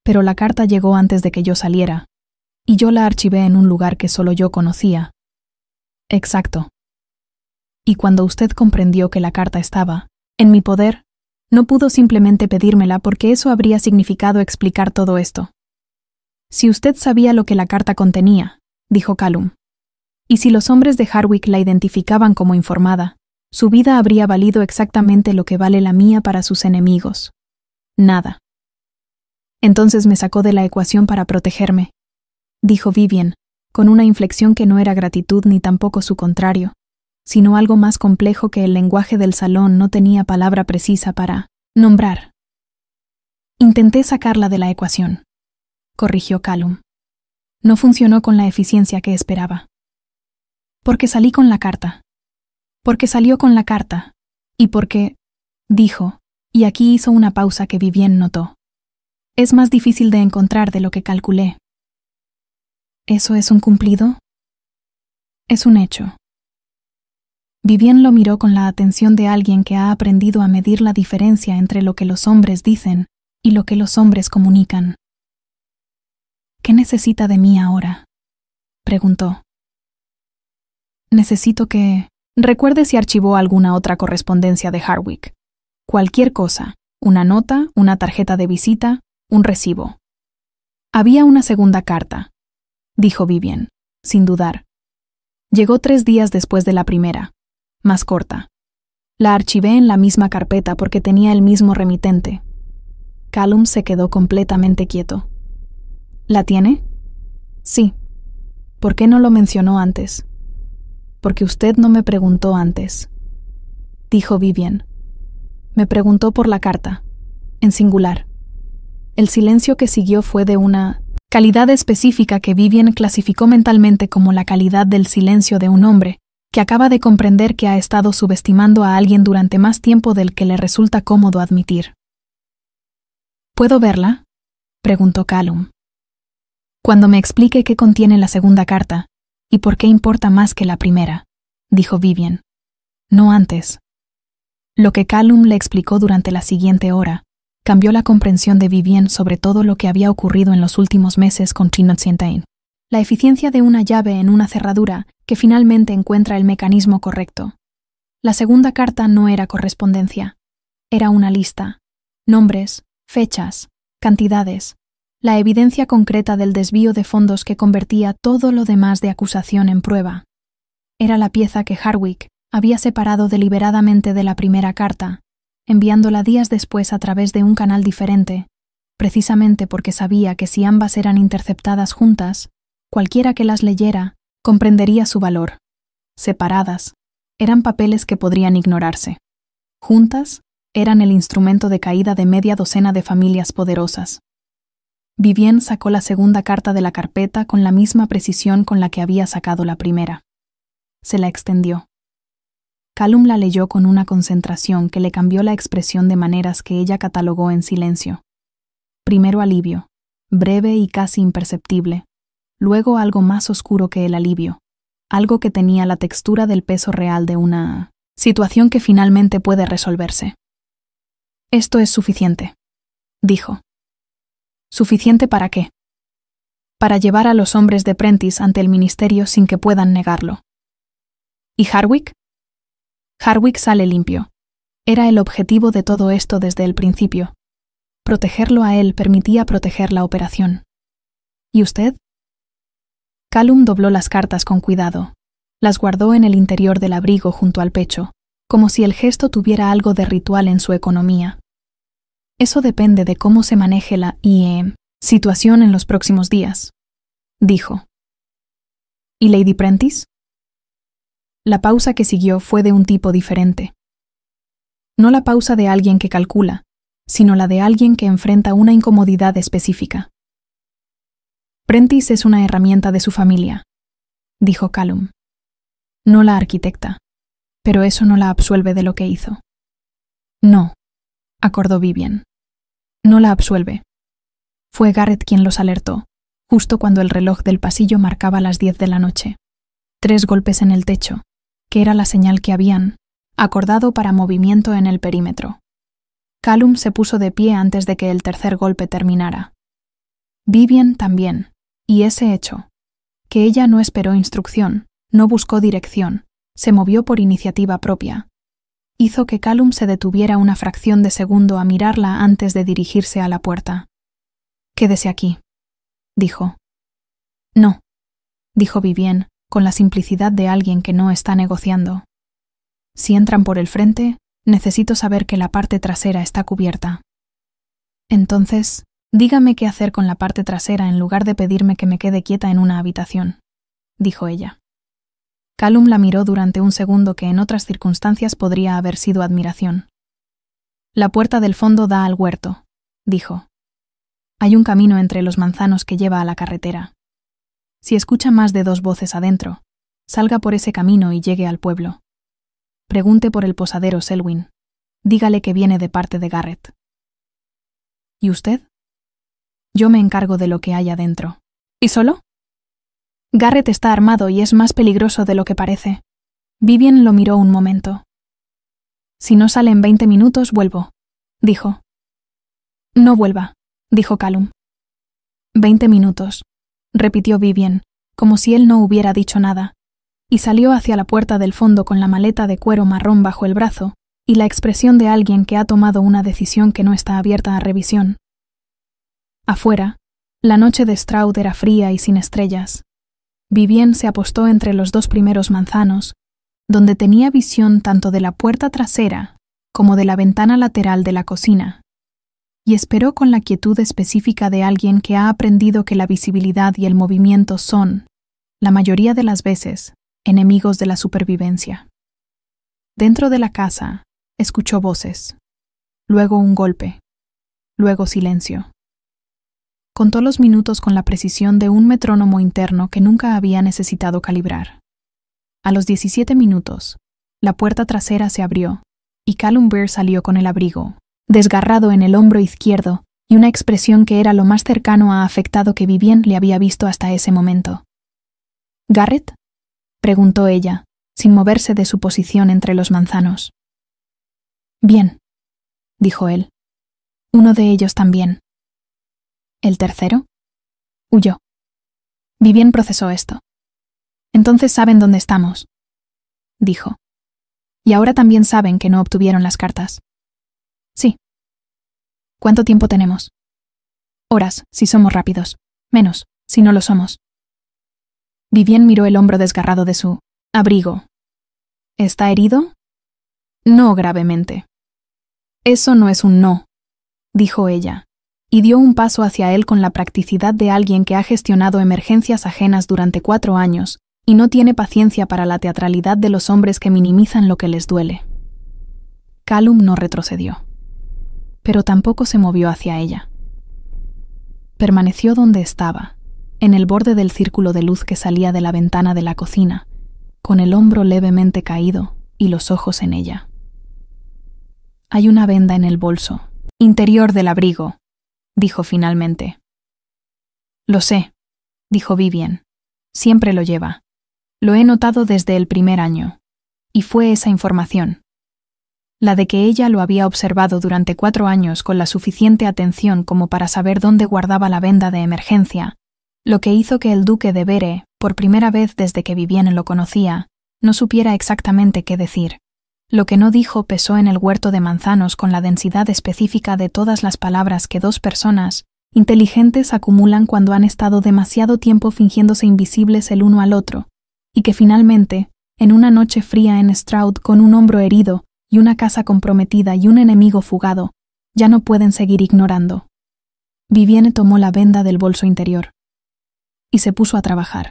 Pero la carta llegó antes de que yo saliera, y yo la archivé en un lugar que solo yo conocía. Exacto. Y cuando usted comprendió que la carta estaba en mi poder, no pudo simplemente pedírmela porque eso habría significado explicar todo esto. Si usted sabía lo que la carta contenía, dijo Callum, y si los hombres de Hardwick la identificaban como informada, su vida habría valido exactamente lo que vale la mía para sus enemigos. Nada. Entonces me sacó de la ecuación para protegerme, dijo Vivian, con una inflexión que no era gratitud ni tampoco su contrario, sino algo más complejo que el lenguaje del salón no tenía palabra precisa para nombrar. Intenté sacarla de la ecuación, corrigió Callum. No funcionó con la eficiencia que esperaba. Porque salí con la carta. Porque salió con la carta. Y porque, dijo, y aquí hizo una pausa que Vivian notó. Es más difícil de encontrar de lo que calculé. ¿Eso es un cumplido? Es un hecho. Vivian lo miró con la atención de alguien que ha aprendido a medir la diferencia entre lo que los hombres dicen y lo que los hombres comunican. ¿Qué necesita de mí ahora?, preguntó. Necesito que recuerde si archivó alguna otra correspondencia de Hardwick. Cualquier cosa, una nota, una tarjeta de visita, un recibo. Había una segunda carta, dijo Vivian, sin dudar. Llegó tres días después de la primera, más corta. La archivé en la misma carpeta porque tenía el mismo remitente. Callum se quedó completamente quieto. ¿La tiene? Sí. ¿Por qué no lo mencionó antes? Porque usted no me preguntó antes, dijo Vivian. Me preguntó por la carta, en singular. El silencio que siguió fue de una calidad específica que Vivian clasificó mentalmente como la calidad del silencio de un hombre que acaba de comprender que ha estado subestimando a alguien durante más tiempo del que le resulta cómodo admitir. ¿Puedo verla?, preguntó Callum. Cuando me explique qué contiene la segunda carta y por qué importa más que la primera, dijo Vivian. No antes. Lo que Callum le explicó durante la siguiente hora cambió la comprensión de Vivian sobre todo lo que había ocurrido en los últimos meses con Tenochtitlan. La eficiencia de una llave en una cerradura que finalmente encuentra el mecanismo correcto. La segunda carta no era correspondencia. Era una lista. Nombres, fechas, cantidades. La evidencia concreta del desvío de fondos que convertía todo lo demás de acusación en prueba. Era la pieza que Hardwick había separado deliberadamente de la primera carta, enviándola días después a través de un canal diferente, precisamente porque sabía que si ambas eran interceptadas juntas, cualquiera que las leyera comprendería su valor. Separadas, eran papeles que podrían ignorarse. Juntas, eran el instrumento de caída de media docena de familias poderosas. Vivian sacó la segunda carta de la carpeta con la misma precisión con la que había sacado la primera. Se la extendió. Callum la leyó con una concentración que le cambió la expresión de maneras que ella catalogó en silencio. Primero alivio, breve y casi imperceptible. Luego algo más oscuro que el alivio, algo que tenía la textura del peso real de una situación que finalmente puede resolverse. Esto es suficiente, dijo. ¿Suficiente para qué? Para llevar a los hombres de Prentice ante el ministerio sin que puedan negarlo. ¿Y Hardwick? Hardwick sale limpio. Era el objetivo de todo esto desde el principio. Protegerlo a él permitía proteger la operación. ¿Y usted? Callum dobló las cartas con cuidado. Las guardó en el interior del abrigo junto al pecho, como si el gesto tuviera algo de ritual en su economía. Eso depende de cómo se maneje la eh, situación en los próximos días, dijo. ¿Y Lady Prentice? La pausa que siguió fue de un tipo diferente. No la pausa de alguien que calcula, sino la de alguien que enfrenta una incomodidad específica. Prentice es una herramienta de su familia, dijo Callum. No la arquitecta, pero eso no la absuelve de lo que hizo. No, acordó Vivian. No la absuelve. Fue Garrett quien los alertó, justo cuando el reloj del pasillo marcaba las diez de la noche. Tres golpes en el techo, que era la señal que habían acordado para movimiento en el perímetro. Callum se puso de pie antes de que el tercer golpe terminara. Vivian también, y ese hecho, que ella no esperó instrucción, no buscó dirección, se movió por iniciativa propia, hizo que Callum se detuviera una fracción de segundo a mirarla antes de dirigirse a la puerta. «Quédese aquí», dijo. «No», dijo Vivian, con la simplicidad de alguien que no está negociando. «Si entran por el frente, necesito saber que la parte trasera está cubierta». «Entonces, dígame qué hacer con la parte trasera en lugar de pedirme que me quede quieta en una habitación», dijo ella. Callum la miró durante un segundo que en otras circunstancias podría haber sido admiración. «La puerta del fondo da al huerto», dijo. «Hay un camino entre los manzanos que lleva a la carretera. Si escucha más de dos voces adentro, salga por ese camino y llegue al pueblo. Pregunte por el posadero Selwyn. Dígale que viene de parte de Garrett». «¿Y usted?» «Yo me encargo de lo que hay adentro». «¿Y solo?» «Garrett está armado y es más peligroso de lo que parece». Vivian lo miró un momento. «Si no sale en veinte minutos, vuelvo», dijo. «No vuelva», dijo Callum. «Veinte minutos», repitió Vivian, como si él no hubiera dicho nada, y salió hacia la puerta del fondo con la maleta de cuero marrón bajo el brazo y la expresión de alguien que ha tomado una decisión que no está abierta a revisión. Afuera, la noche de Stroud era fría y sin estrellas. Vivian se apostó entre los dos primeros manzanos, donde tenía visión tanto de la puerta trasera como de la ventana lateral de la cocina, y esperó con la quietud específica de alguien que ha aprendido que la visibilidad y el movimiento son, la mayoría de las veces, enemigos de la supervivencia. Dentro de la casa, escuchó voces, luego un golpe, luego silencio. Contó los minutos con la precisión de un metrónomo interno que nunca había necesitado calibrar. A los diecisiete minutos, la puerta trasera se abrió y Callum Bear salió con el abrigo, desgarrado en el hombro izquierdo y una expresión que era lo más cercano a afectado que Vivian le había visto hasta ese momento. «¿Garrett?», preguntó ella, sin moverse de su posición entre los manzanos. «Bien», dijo él. «Uno de ellos también». «¿El tercero?» «Huyó». Vivian procesó esto. «Entonces saben dónde estamos», dijo. «Y ahora también saben que no obtuvieron las cartas». «Sí». «¿Cuánto tiempo tenemos?» «Horas, si somos rápidos. Menos, si no lo somos». Vivian miró el hombro desgarrado de su abrigo. «¿Está herido?» «No gravemente». «Eso no es un no», dijo ella, y dio un paso hacia él con la practicidad de alguien que ha gestionado emergencias ajenas durante cuatro años y no tiene paciencia para la teatralidad de los hombres que minimizan lo que les duele. Callum no retrocedió, pero tampoco se movió hacia ella. Permaneció donde estaba, en el borde del círculo de luz que salía de la ventana de la cocina, con el hombro levemente caído y los ojos en ella. «Hay una venda en el bolso interior del abrigo», dijo finalmente. «Lo sé», dijo Vivian. «Siempre lo lleva. Lo he notado desde el primer año. Y fue esa información, la de que ella lo había observado durante cuatro años con la suficiente atención como para saber dónde guardaba la venda de emergencia, lo que hizo que el duque de Bere, por primera vez desde que Vivian lo conocía, no supiera exactamente qué decir. Lo que no dijo pesó en el huerto de manzanos con la densidad específica de todas las palabras que dos personas inteligentes acumulan cuando han estado demasiado tiempo fingiéndose invisibles el uno al otro, y que finalmente, en una noche fría en Stroud con un hombro herido y una casa comprometida y un enemigo fugado, ya no pueden seguir ignorando. Vivian tomó la venda del bolso interior y se puso a trabajar.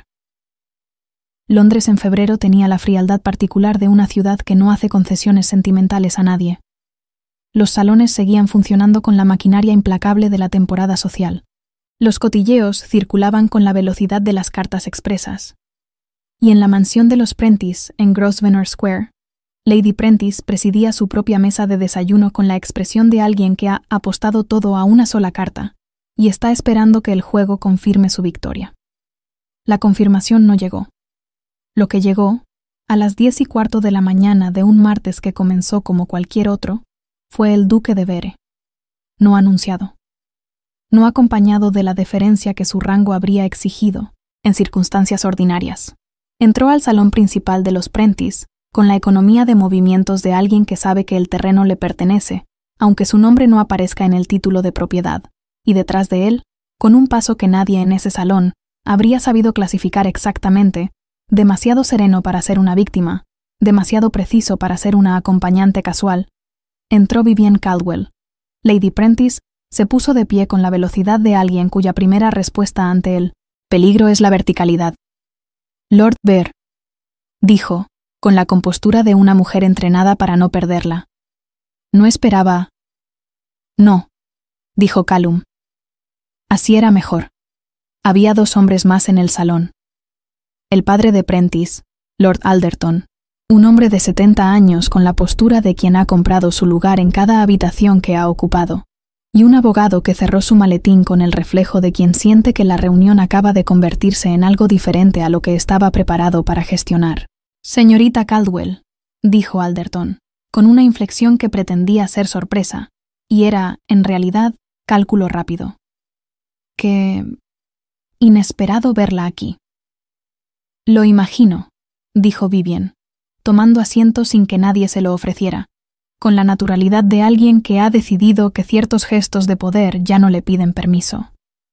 Londres en febrero tenía la frialdad particular de una ciudad que no hace concesiones sentimentales a nadie. Los salones seguían funcionando con la maquinaria implacable de la temporada social. Los cotilleos circulaban con la velocidad de las cartas expresas. Y en la mansión de los Prentice, en Grosvenor Square, Lady Prentice presidía su propia mesa de desayuno con la expresión de alguien que ha apostado todo a una sola carta y está esperando que el juego confirme su victoria. La confirmación no llegó. Lo que llegó, a las diez y cuarto de la mañana de un martes que comenzó como cualquier otro, fue el duque de Bere. No anunciado. no acompañado de la deferencia que su rango habría exigido en circunstancias ordinarias. Entró al salón principal de los Prentice con la economía de movimientos de alguien que sabe que el terreno le pertenece, aunque su nombre no aparezca en el título de propiedad, y detrás de él, con un paso que nadie en ese salón habría sabido clasificar exactamente, demasiado sereno para ser una víctima, demasiado preciso para ser una acompañante casual, entró Vivienne Caldwell. Lady Prentice se puso de pie con la velocidad de alguien cuya primera respuesta ante el peligro es la verticalidad. Lord Ver, dijo, con la compostura de una mujer entrenada para no perderla. No esperaba. No, dijo Callum. Así era mejor. Había dos hombres más en el salón. El padre de Prentice, Lord Alderton, un hombre de setenta años con la postura de quien ha comprado su lugar en cada habitación que ha ocupado, y un abogado que cerró su maletín con el reflejo de quien siente que la reunión acaba de convertirse en algo diferente a lo que estaba preparado para gestionar. Señorita Caldwell, dijo Alderton, con una inflexión que pretendía ser sorpresa, y era, en realidad, cálculo rápido. Qué inesperado verla aquí. Lo imagino, dijo Vivienne, tomando asiento sin que nadie se lo ofreciera, con la naturalidad de alguien que ha decidido que ciertos gestos de poder ya no le piden permiso.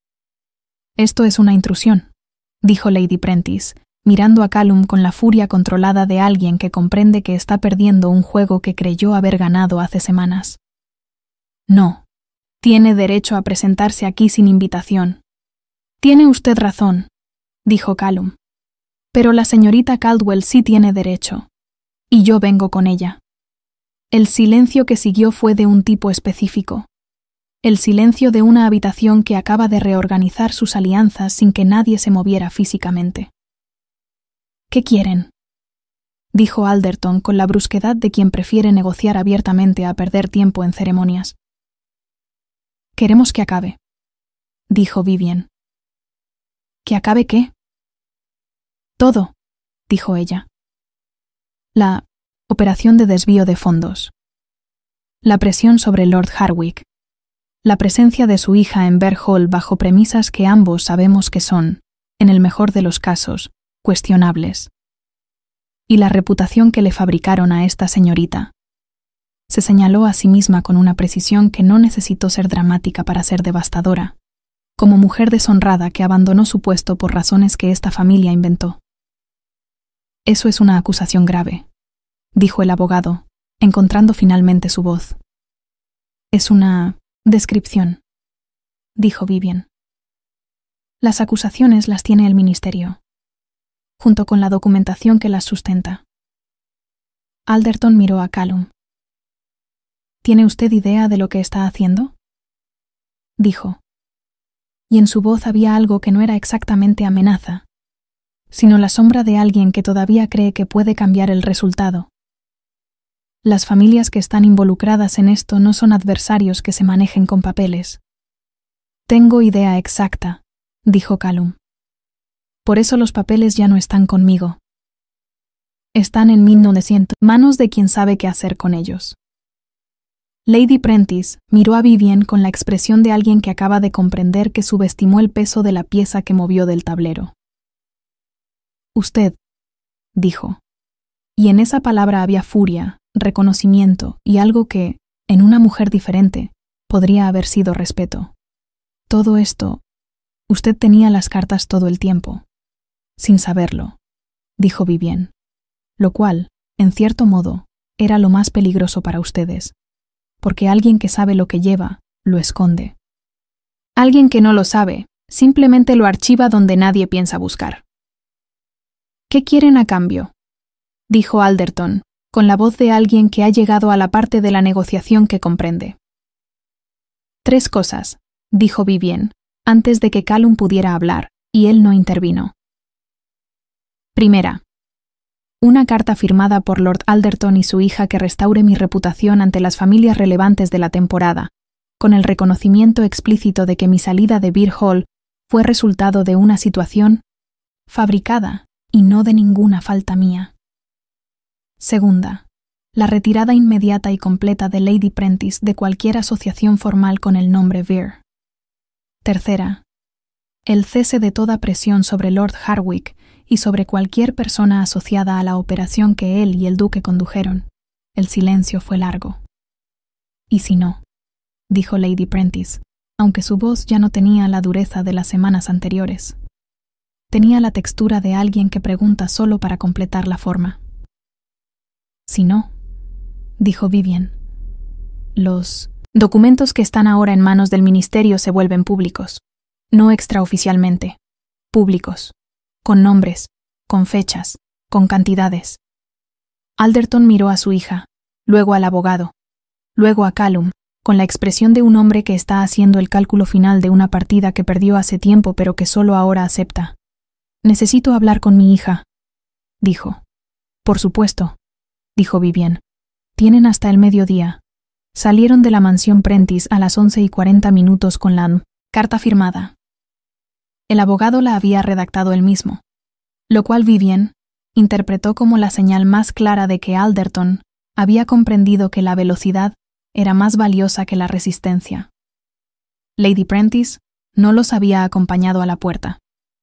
Esto es una intrusión, dijo Lady Prentice, mirando a Callum con la furia controlada de alguien que comprende que está perdiendo un juego que creyó haber ganado hace semanas. No, tiene derecho a presentarse aquí sin invitación. Tiene usted razón, dijo Callum. Pero la señorita Caldwell sí tiene derecho, y yo vengo con ella. El silencio que siguió fue de un tipo específico. El silencio de una habitación que acaba de reorganizar sus alianzas sin que nadie se moviera físicamente. ¿Qué quieren?, dijo Alderton con la brusquedad de quien prefiere negociar abiertamente a perder tiempo en ceremonias. Queremos que acabe, dijo Vivienne. ¿Que acabe qué? Todo, dijo ella. La operación de desvío de fondos. La presión sobre Lord Hardwicke. La presencia de su hija en Bear Hall bajo premisas que ambos sabemos que son, en el mejor de los casos, cuestionables. Y la reputación que le fabricaron a esta señorita. Se señaló a sí misma con una precisión que no necesitó ser dramática para ser devastadora, como mujer deshonrada que abandonó su puesto por razones que esta familia inventó. Eso es una acusación grave, dijo el abogado, encontrando finalmente su voz. Es una descripción, dijo Vivienne. Las acusaciones las tiene el ministerio, junto con la documentación que las sustenta. Alderton miró a Callum. ¿Tiene usted idea de lo que está haciendo?, dijo. Y en su voz había algo que no era exactamente amenaza, sino la sombra de alguien que todavía cree que puede cambiar el resultado. Las familias que están involucradas en esto no son adversarios que se manejen con papeles. Tengo idea exacta, dijo Callum. Por eso los papeles ya no están conmigo. Están en mil novecientos, manos de quien sabe qué hacer con ellos. Lady Prentice miró a Vivienne con la expresión de alguien que acaba de comprender que subestimó el peso de la pieza que movió del tablero. Usted, dijo, y en esa palabra había furia, reconocimiento y algo que, en una mujer diferente, podría haber sido respeto. Todo esto, usted tenía las cartas todo el tiempo, sin saberlo, dijo Vivienne, lo cual, en cierto modo, era lo más peligroso para ustedes, porque alguien que sabe lo que lleva, lo esconde. Alguien que no lo sabe, simplemente lo archiva donde nadie piensa buscar. ¿Qué quieren a cambio?, dijo Alderton, con la voz de alguien que ha llegado a la parte de la negociación que comprende. Tres cosas, dijo Vivienne, antes de que Callum pudiera hablar, y él no intervino. Primera, una carta firmada por Lord Alderton y su hija que restaure mi reputación ante las familias relevantes de la temporada, con el reconocimiento explícito de que mi salida de Bear Hall fue resultado de una situación fabricada y no de ninguna falta mía. Segunda, la retirada inmediata y completa de Lady Prentice de cualquier asociación formal con el nombre Veer. Tercera, el cese de toda presión sobre Lord Hardwicke y sobre cualquier persona asociada a la operación que él y el duque condujeron. El silencio fue largo. «¿Y si no?», dijo Lady Prentice, aunque su voz ya no tenía la dureza de las semanas anteriores. Tenía la textura de alguien que pregunta solo para completar la forma. «Si no», dijo Vivian, «los documentos que están ahora en manos del ministerio se vuelven públicos, no extraoficialmente, públicos, con nombres, con fechas, con cantidades». Alderton miró a su hija, luego al abogado, luego a Callum, con la expresión de un hombre que está haciendo el cálculo final de una partida que perdió hace tiempo pero que solo ahora acepta. «Necesito hablar con mi hija», dijo. «Por supuesto», dijo Vivian. «Tienen hasta el mediodía». Salieron de la mansión Prentice a las once y cuarenta minutos con la carta firmada. El abogado la había redactado él mismo, lo cual Vivian interpretó como la señal más clara de que Alderton había comprendido que la velocidad era más valiosa que la resistencia. Lady Prentice no los había acompañado a la puerta.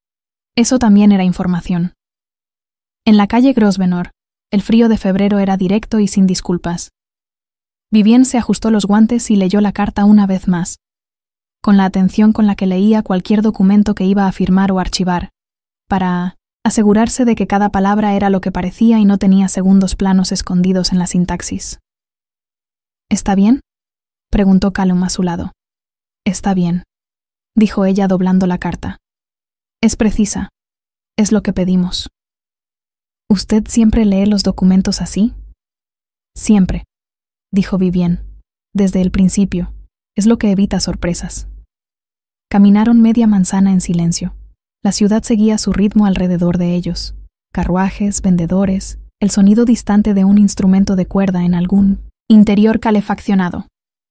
Eso también era información. En la calle Grosvenor, el frío de febrero era directo y sin disculpas. Vivian se ajustó los guantes y leyó la carta una vez más, con la atención con la que leía cualquier documento que iba a firmar o archivar, para asegurarse de que cada palabra era lo que parecía y no tenía segundos planos escondidos en la sintaxis. «¿Está bien?», preguntó Callum a su lado. «Está bien», dijo ella doblando la carta. «Es precisa. Es lo que pedimos». «¿Usted siempre lee los documentos así?» «Siempre», dijo Vivian. «Desde el principio. Es lo que evita sorpresas». Caminaron media manzana en silencio. La ciudad seguía su ritmo alrededor de ellos. Carruajes, vendedores, el sonido distante de un instrumento de cuerda en algún interior calefaccionado.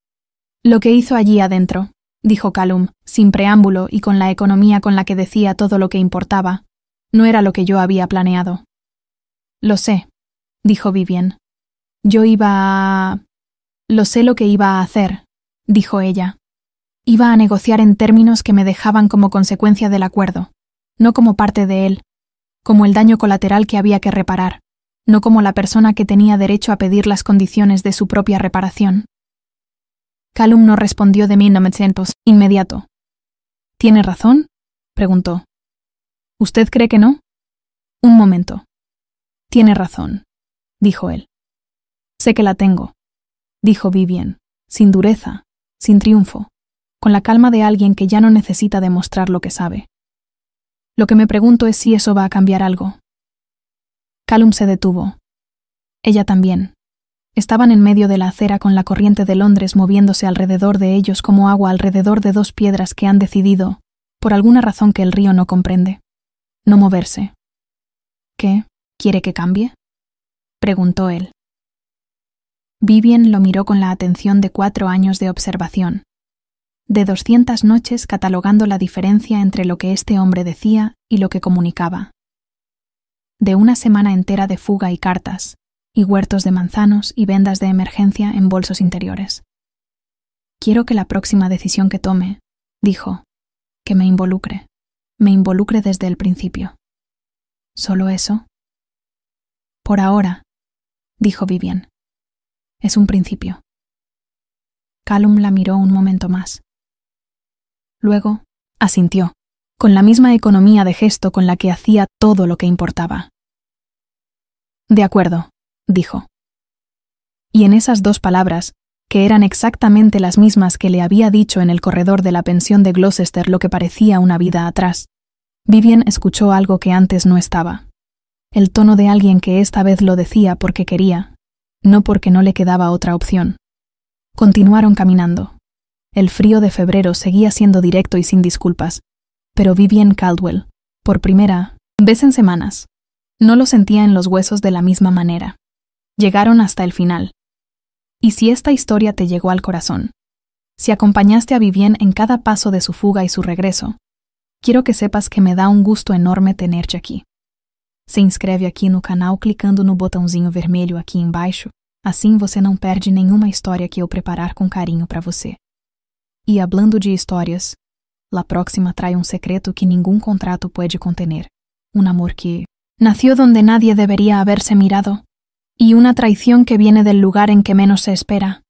«Lo que hizo allí adentro», dijo Callum, sin preámbulo y con la economía con la que decía todo lo que importaba, «no era lo que yo había planeado». «Lo sé», dijo Vivian. «Yo iba a... Lo sé lo que iba a hacer», dijo ella. «Iba a negociar en términos que me dejaban como consecuencia del acuerdo, no como parte de él, como el daño colateral que había que reparar, no como la persona que tenía derecho a pedir las condiciones de su propia reparación». Callum no respondió de inmediato. inmediato. «¿Tiene razón?», preguntó. «¿Usted cree que no?» «Un momento». «Tiene razón», dijo él. «Sé que la tengo», dijo Vivian, sin dureza, sin triunfo, con la calma de alguien que ya no necesita demostrar lo que sabe. «Lo que me pregunto es si eso va a cambiar algo». Callum se detuvo. Ella también. Estaban en medio de la acera con la corriente de Londres moviéndose alrededor de ellos como agua alrededor de dos piedras que han decidido, por alguna razón que el río no comprende, no moverse. «¿Qué? ¿Quiere que cambie?», preguntó él. Vivian lo miró con la atención de cuatro años de observación, de doscientas noches catalogando la diferencia entre lo que este hombre decía y lo que comunicaba, de una semana entera de fuga y cartas, y huertos de manzanos y vendas de emergencia en bolsos interiores. «Quiero que la próxima decisión que tome», dijo, «que me involucre, me involucre desde el principio». «¿Solo eso?» «Por ahora», dijo Vivian. «Es un principio». Callum la miró un momento más. Luego, asintió, con la misma economía de gesto con la que hacía todo lo que importaba. «De acuerdo», dijo. Y en esas dos palabras, que eran exactamente las mismas que le había dicho en el corredor de la pensión de Gloucester lo que parecía una vida atrás, Vivian escuchó algo que antes no estaba. El tono de alguien que esta vez lo decía porque quería, no porque no le quedaba otra opción. Continuaron caminando. El frío de febrero seguía siendo directo y sin disculpas, pero Vivian Caldwell, por primera vez en semanas, no lo sentía en los huesos de la misma manera. Llegaron hasta el final. Y si esta historia te llegó al corazón, si acompañaste a Vivian en cada paso de su fuga y su regreso, quiero que sepas que me dá um gusto enorme tenerte aqui. Se inscreve aqui no canal clicando no botãozinho vermelho aqui embaixo, assim você não perde nenhuma história que eu preparar com carinho para você. E hablando de histórias, La próxima trae un secreto que ningún contrato puede contener, un amor que nació donde nadie debería haberse mirado, y una traición que viene del lugar en que menos se espera.